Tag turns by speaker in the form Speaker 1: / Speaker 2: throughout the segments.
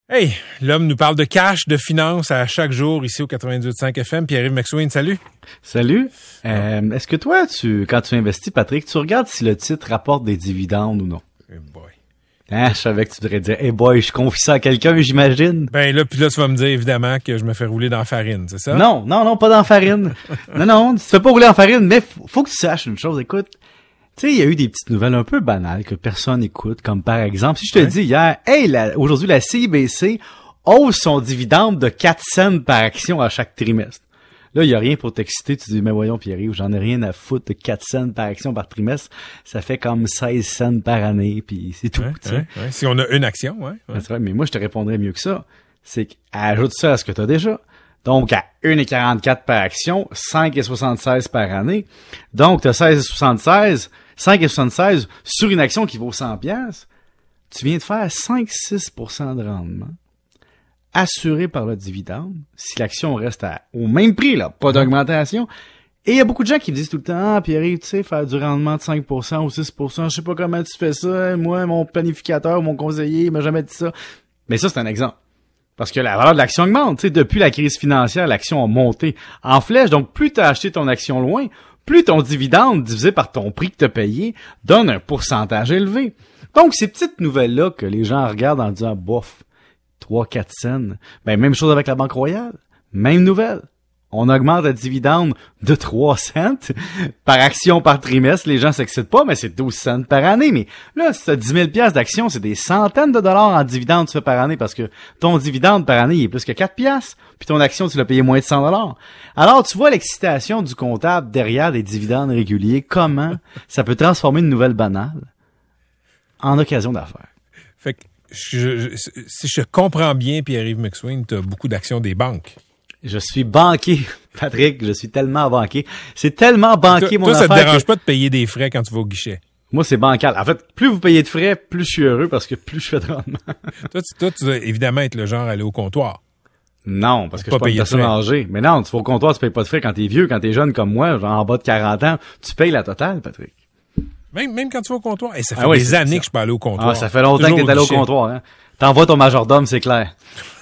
Speaker 1: Hey, l'homme nous parle de cash, de finances à chaque jour ici au 98.5 FM. Pierre-Yves McSween, salut.
Speaker 2: Salut. Est-ce que toi, quand tu investis, Patrick, tu regardes si le titre rapporte des dividendes ou non?
Speaker 1: Hey boy.
Speaker 2: Je savais que tu devrais dire, hey boy, je confie ça à quelqu'un, j'imagine.
Speaker 1: Ben là, puis là, tu vas me dire évidemment que je me fais rouler dans la farine, c'est ça?
Speaker 2: Non, pas dans la farine. non, tu te fais pas rouler en farine, mais faut que tu saches une chose, écoute. Tu sais, il y a eu des petites nouvelles un peu banales que personne n'écoute, comme par exemple, si je te dis hier, aujourd'hui, la CIBC hausse son dividende de 4 cents par action à chaque trimestre. Là, il y a rien pour t'exciter, tu dis, mais voyons, Pierre-Yves, j'en ai rien à foutre de 4 cents par action par trimestre. Ça fait comme 16 cents par année, puis c'est tout.
Speaker 1: Ouais. Si on a une action, ouais.
Speaker 2: C'est vrai, mais moi, je te répondrais mieux que ça. C'est qu'ajoute ça à ce que tu as déjà. Donc, à 1,44 par action, 5,76 par année. Donc, tu as 5,76 sur une action qui vaut 100 piastres. Tu viens de faire 5-6% de rendement. Assuré par le dividende, si l'action reste au même prix, là, pas d'augmentation. Et il y a beaucoup de gens qui me disent tout le temps, Pierre-Yves, tu sais, faire du rendement de 5% ou 6%, je sais pas comment tu fais ça. Moi, mon planificateur, mon conseiller, il m'a jamais dit ça. Mais ça, c'est un exemple. Parce que la valeur de l'action augmente. Tu sais, depuis la crise financière, l'action a monté en flèche. Donc, plus tu as acheté ton action loin, plus ton dividende divisé par ton prix que tu as payé donne un pourcentage élevé. Donc, ces petites nouvelles-là que les gens regardent en disant, bof, 3-4 cents. Ben, même chose avec la Banque Royale. Même nouvelle. On augmente le dividende de 3 cents par action par trimestre. Les gens s'excitent pas, mais c'est 12 cents par année. Mais là, si tu as 10 000 piastres d'action, c'est des centaines de dollars en dividende tu fais par année parce que ton dividende par année, il est plus que 4 piastres. Puis ton action, tu l'as payé moins de 100 dollars. Alors, tu vois l'excitation du comptable derrière des dividendes réguliers. Comment ça peut transformer une nouvelle banale en occasion d'affaires?
Speaker 1: Fait que, si je comprends bien, Pierre-Yves McSween, tu as beaucoup d'actions des banques.
Speaker 2: Je suis banquier, Patrick. Je suis tellement banquier. C'est tellement banquier, mon affaire.
Speaker 1: Toi, ça te dérange pas de payer des frais quand tu vas au guichet?
Speaker 2: Moi, c'est bancal. En fait, plus vous payez de frais, plus je suis heureux parce que plus je fais de rendement.
Speaker 1: toi, tu dois évidemment être le genre à aller au comptoir.
Speaker 2: Non, parce que je suis pas une personne âgée. Mais non, tu vas au comptoir, tu payes pas de frais quand t'es vieux, quand t'es jeune comme moi, genre en bas de 40 ans, tu payes la totale, Patrick.
Speaker 1: Même quand tu vas au comptoir. Et ça fait des années que je peux aller au comptoir.
Speaker 2: Ça fait longtemps que t'es allé au comptoir, hein. T'envoies ton majordome, c'est clair.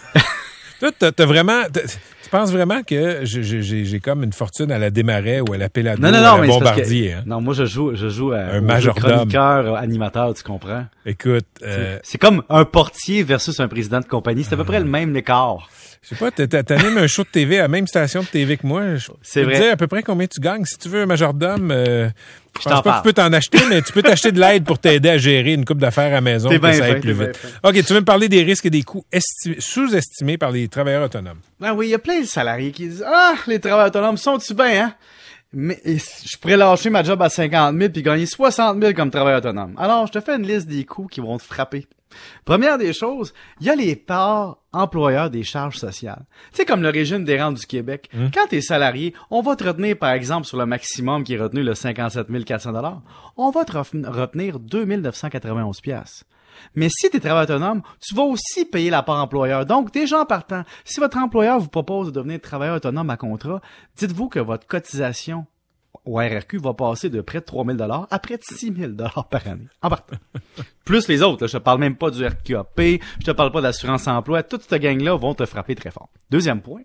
Speaker 1: Toi, t'as vraiment... Tu penses vraiment que j'ai comme une fortune à la Desmarais ou à la Pélado ou à la Bombardier? Hein?
Speaker 2: Non, moi, je joue à
Speaker 1: un majordome.
Speaker 2: Chroniqueur, animateur, tu comprends?
Speaker 1: Écoute...
Speaker 2: C'est comme un portier versus un président de compagnie. C'est à peu près le même écart.
Speaker 1: Je sais pas, t'animes un show de TV à la même station de TV que moi.
Speaker 2: C'est vrai.
Speaker 1: Je peux te dire à peu près combien tu gagnes. Si tu veux un majordome, je pense pas que tu peux
Speaker 2: peux
Speaker 1: t'en acheter, mais tu peux t'acheter de l'aide pour t'aider à gérer une couple d'affaires à la maison pour que ça aille plus vite. OK, tu veux me parler des risques et des coûts sous-estimés par les travailleurs autonomes.
Speaker 2: Ben oui, il y a plein de salariés qui disent « Ah, les travailleurs autonomes sont-tu bien, hein? Mais je pourrais lâcher ma job à 50 000 puis gagner 60 000 comme travailleur autonome. » Alors, je te fais une liste des coûts qui vont te frapper. Première des choses, il y a les parts employeurs des charges sociales. Tu sais, comme le régime des rentes du Québec. Quand t'es salarié, on va te retenir, par exemple, sur le maximum qui est retenu, le 57 400 $, on va te retenir 2 991 $. Mais si t'es travailleur autonome, tu vas aussi payer la part employeur. Donc, déjà en partant, si votre employeur vous propose de devenir travailleur autonome à contrat, dites-vous que votre cotisation au RRQ va passer de près de 3 000 $ à près de 6 000 $ par année. En partant. Plus les autres, là, je te parle même pas du RQAP, je te parle pas d'assurance-emploi, toute cette gang-là vont te frapper très fort. Deuxième point.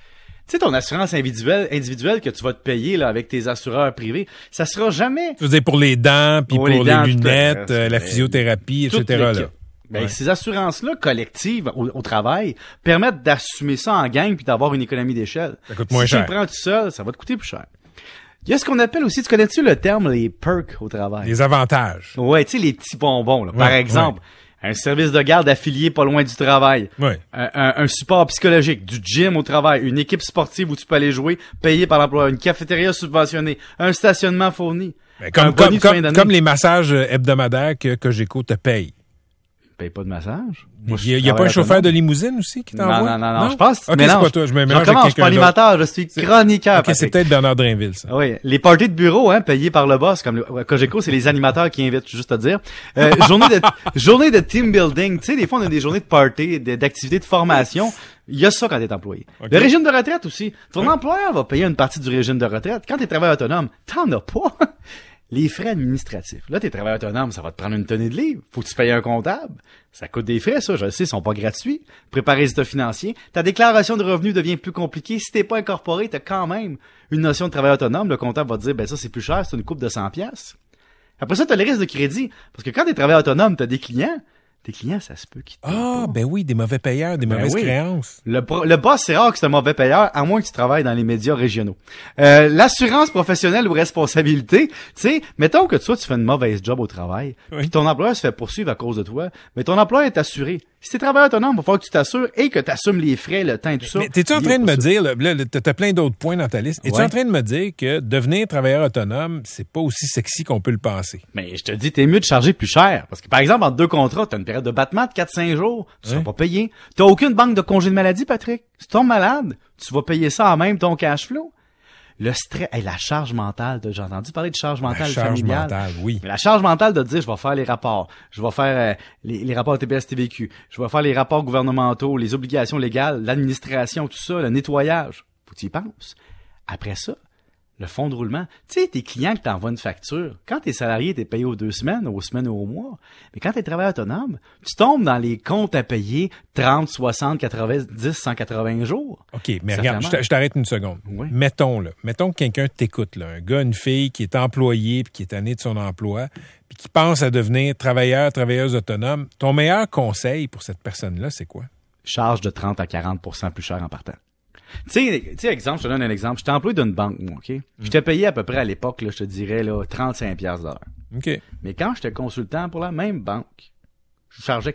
Speaker 2: Tu sais, ton assurance individuelle que tu vas te payer là avec tes assureurs privés, ça sera jamais...
Speaker 1: Tu veux dire pour les dents, puis pour les lunettes, la physiothérapie, etc. Là.
Speaker 2: Ben, ces assurances-là collectives au travail permettent d'assumer ça en gang puis d'avoir une économie d'échelle.
Speaker 1: Ça coûte moins
Speaker 2: cher.
Speaker 1: Si
Speaker 2: tu le prends tout seul, ça va te coûter plus cher. Il y a ce qu'on appelle aussi, tu connais-tu le terme les perks au travail?
Speaker 1: Les avantages.
Speaker 2: Ouais, tu sais, les petits bonbons, là. Par exemple, un service de garde affilié pas loin du travail.
Speaker 1: Ouais.
Speaker 2: Un support psychologique, du gym au travail, une équipe sportive où tu peux aller jouer, payé par l'employeur, une cafétéria subventionnée, un stationnement fourni.
Speaker 1: Ben, comme les massages hebdomadaires que Cogeco te paye.
Speaker 2: Paye pas de massage.
Speaker 1: Il y a pas un chauffeur de limousine aussi qui t'envoie?
Speaker 2: Non. Je pense que
Speaker 1: c'est pas toi. Je me mélange avec
Speaker 2: quelqu'un d'autre. Je suis pas animateur, je suis chroniqueur.
Speaker 1: OK, c'est peut-être Bernard Drainville, ça.
Speaker 2: Oui. Les parties de bureau, payés par le boss, comme le Cogeco, c'est les animateurs qui invitent, juste à dire. Journée de team building. Tu sais, des fois, on a des journées de party, d'activités de formation. Il y a ça quand t'es employé. Okay. Le régime de retraite aussi. Ton employeur va payer une partie du régime de retraite. Quand t'es travailleur autonome, t'en as pas. Les frais administratifs. Là, t'es travailleur autonome, ça va te prendre une tonne de livres. Faut que tu payes un comptable. Ça coûte des frais, ça, je le sais, ils sont pas gratuits. Préparer les états financiers. Ta déclaration de revenus devient plus compliquée. Si t'es pas incorporé, t'as quand même une notion de travailleur autonome. Le comptable va te dire, ben ça, c'est plus cher, c'est une coupe de 100 $. Après ça, t'as le risque de crédit. Parce que quand t'es travailleur autonome, t'as des clients. Tes clients, ça se peut qu'ils te payent pas.
Speaker 1: Ben oui, des mauvais payeurs, des mauvaises créances.
Speaker 2: Le boss, c'est rare que c'est un mauvais payeur, à moins que tu travailles dans les médias régionaux. L'assurance professionnelle ou responsabilité, tu sais, mettons que toi, tu fais une mauvaise job au travail, puis ton employeur se fait poursuivre à cause de toi, mais ton employeur est assuré. Si t'es travailleur autonome, il va falloir que tu t'assures et que tu assumes les frais, le temps et tout ça.
Speaker 1: Mais t'es-tu en train de me dire, là, t'as plein d'autres points dans ta liste, es-tu en train de me dire que devenir travailleur autonome, c'est pas aussi sexy qu'on peut le penser?
Speaker 2: Mais je te dis, t'es mieux de charger plus cher. Parce que, par exemple, entre 2 contrats, t'as une période de battement de 4-5 jours, tu seras pas payé. T'as aucune banque de congé de maladie, Patrick. Si tu tombes malade, tu vas payer ça en même ton cash flow. Le stress, la charge mentale, j'ai entendu parler de charge mentale familiale.
Speaker 1: La charge mentale, oui.
Speaker 2: Mais la charge mentale de te dire, je vais faire les rapports, je vais faire les rapports TPS TVQ, je vais faire les rapports gouvernementaux, les obligations légales, l'administration, tout ça, le nettoyage. Faut que tu y penses. Après ça, le fonds de roulement. Tu sais, tes clients qui t'envoient une facture, quand t'es salarié, t'es payé aux 2 semaines, aux semaines ou aux mois. Mais quand t'es travailleur autonome, tu tombes dans les comptes à payer 30, 60, 90, 180 jours.
Speaker 1: OK, mais ça regarde, je t'arrête une seconde. Oui. Mettons que quelqu'un t'écoute, là, un gars, une fille qui est employé puis qui est tanné de son emploi puis qui pense à devenir travailleuse autonome. Ton meilleur conseil pour cette personne-là, c'est quoi?
Speaker 2: Charge de 30 à 40% plus cher en partant. Tu sais, exemple, je te donne un exemple. J'étais employé d'une banque, moi, OK? J'étais payé à peu près à l'époque, là, je te dirais, là, 35$ de l'heure.
Speaker 1: OK.
Speaker 2: Mais quand j'étais consultant pour la même banque, je chargeais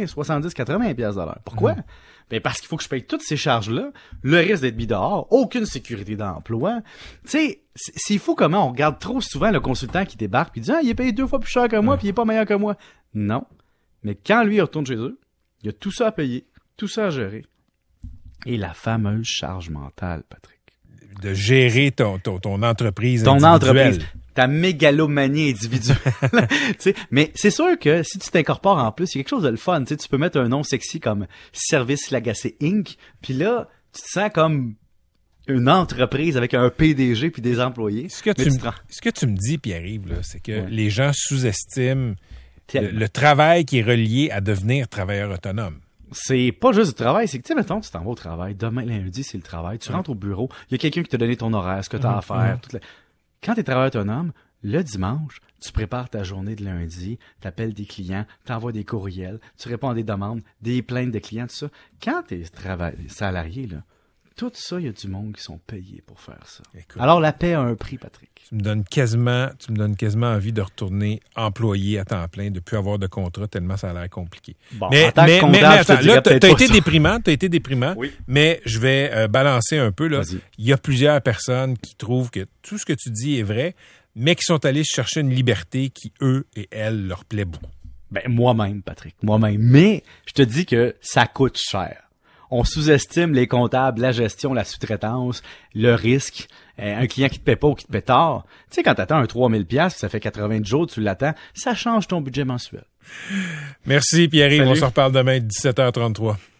Speaker 2: 80$ de l'heure. Pourquoi? Ben, parce qu'il faut que je paye toutes ces charges-là, le risque d'être mis dehors, aucune sécurité d'emploi. Tu sais, c'est fou comment on regarde trop souvent le consultant qui débarque puis dit, il est payé 2 fois plus cher que moi puis il est pas meilleur que moi. Non. Mais quand lui, il retourne chez eux, il y a tout ça à payer, tout ça à gérer. Et la fameuse charge mentale, Patrick.
Speaker 1: De gérer ton entreprise
Speaker 2: ton
Speaker 1: individuelle.
Speaker 2: Entreprise, ta mégalomanie individuelle. Mais c'est sûr que si tu t'incorpores en plus, il y a quelque chose de le fun. Tu peux mettre un nom sexy comme Service Lagacé Inc. Puis là, tu te sens comme une entreprise avec un PDG puis des employés.
Speaker 1: Ce que tu me dis, Pierre-Yves, là, c'est que les gens sous-estiment le travail qui est relié à devenir travailleur autonome.
Speaker 2: C'est pas juste du travail, c'est que, tu sais, mettons, tu t'en vas au travail, demain, lundi, c'est le travail, tu rentres au bureau, il y a quelqu'un qui t'a donné ton horaire, ce que t'as à faire. Quand t'es travailleur autonome, le dimanche, tu prépares ta journée de lundi, t'appelles des clients, t'envoies des courriels, tu réponds à des demandes, des plaintes de clients, tout ça. Quand t'es salarié, là, tout ça, il y a du monde qui sont payés pour faire ça. Écoute, alors, la paie a un prix, Patrick.
Speaker 1: Tu me donnes quasiment envie de retourner employé à temps plein, de plus avoir de contrat tellement ça a l'air compliqué.
Speaker 2: Bon, en tant que comptable, attends,
Speaker 1: là, t'as été déprimant, oui. Mais je vais balancer un peu, là. Vas-y. Il y a plusieurs personnes qui trouvent que tout ce que tu dis est vrai, mais qui sont allés chercher une liberté qui, eux et elles, leur plaît beaucoup.
Speaker 2: Ben, moi-même, Patrick, moi-même. Mais, je te dis que ça coûte cher. On sous-estime les comptables, la gestion, la sous-traitance, le risque, un client qui te paie pas ou qui te paie tard. Tu sais, quand t'attends un 3000$, ça fait 80 jours, tu l'attends, ça change ton budget mensuel.
Speaker 1: Merci Pierre-Yves, on se reparle demain 17h33.